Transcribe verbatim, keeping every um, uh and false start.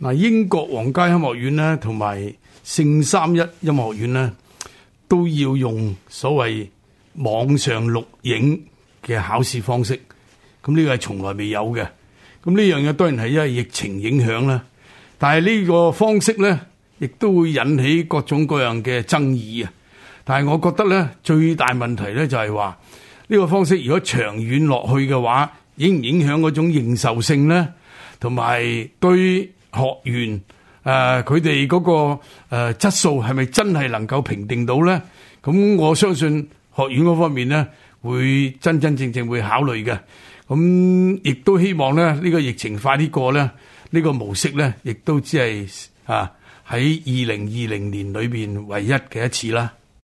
嗱，英國皇家音樂院咧，同埋聖三一音樂院咧，都要用所謂網上錄影嘅考試方式。咁呢個係從來未有嘅。咁呢樣嘢當然係因為疫情影響啦。但係呢個方式咧，亦都會引起各種各樣嘅爭議啊。但係我覺得咧，最大問題咧就係話呢個方式如果長遠落去嘅話，影唔影響嗰種認受性咧，同埋對學員誒佢哋嗰個誒、呃、質素係咪真係能夠評定到咧？咁我相信學院嗰方面咧會真真正正會考慮嘅。咁亦都希望咧呢、這個疫情快啲過咧，呢、這個模式咧亦都只係啊喺二零二零年裏邊唯一嘅一次啦。